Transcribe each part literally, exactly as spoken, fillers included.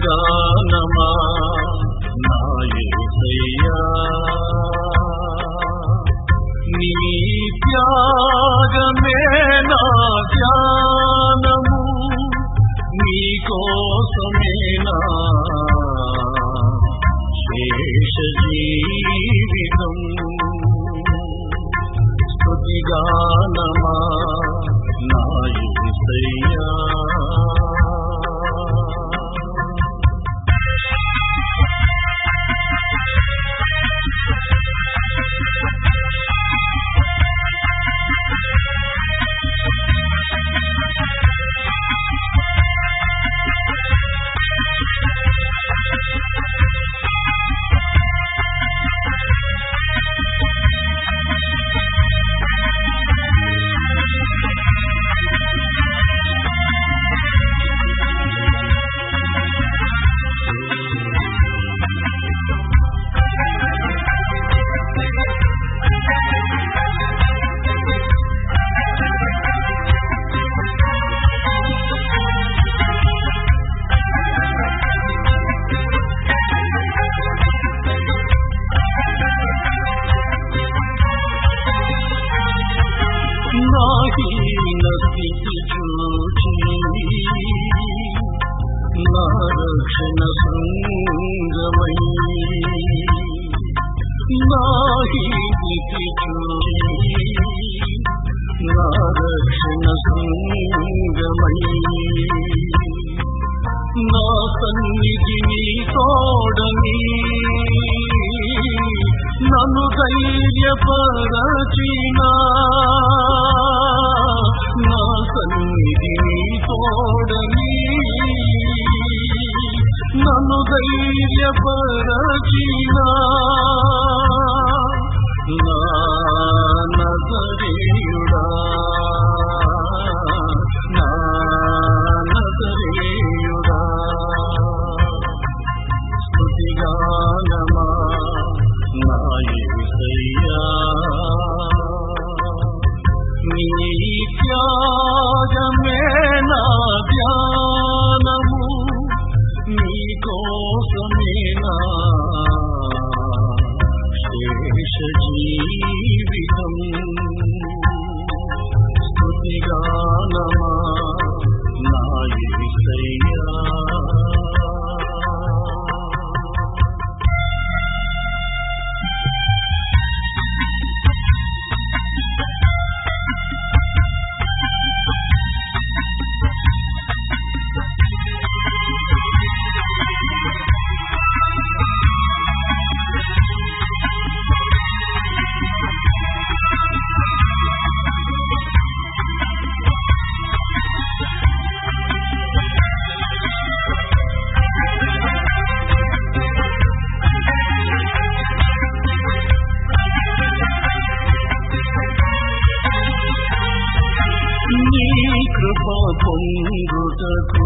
స్తుతిగానమా నా యేసయ్యా నీ త్యాగమే నా ధ్యానము నీ కోసమే నా శేష జీవితం స్తుతిగానమా నా యేసయ్యా నాహీన స్థితి చూచి నా రక్షణ శృంగమై నాహీతి చూచి నా రక్షణ శృంగమై నా సన్నిధిని తోడని నన్ను ధైర్యపరచినా నా సన్నిధిని తోడని నన్ను ధైర్యపరచినా నా నజరేయుడా నా నజరేయుడా స్తుతిగానమా నా యేసయ్యా నీ త్యాగమే నా ధ్యానము నీ కోసమే నా శేష జీవితం స్తుతిగానమా నా యేసయ్యా నీ కృప పొందుటకు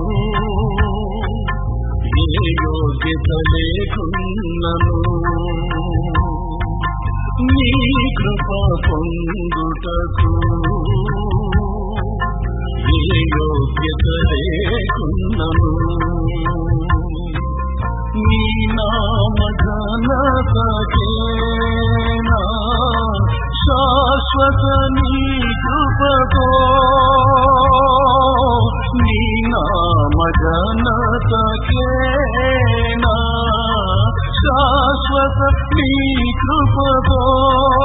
ఏ యోగ్యత లేకున్నను నీ కృప పొందుటకు ఏ యోగ్యత లేకున్నను నీ నామ ఘనతకేనా శాశ్వత నీ కృపతో నీ నామ ఘనతకేనా శాశ్వత నీ కృపతో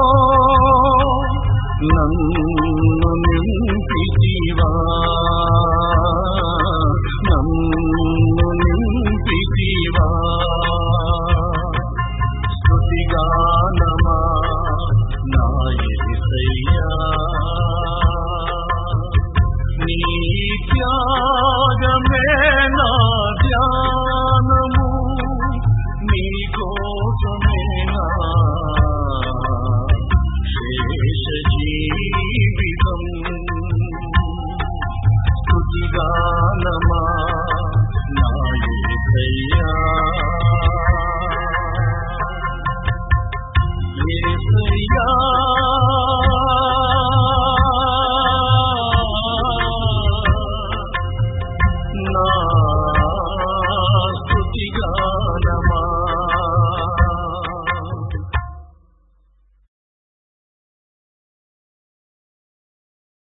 నన్ను నింపితివా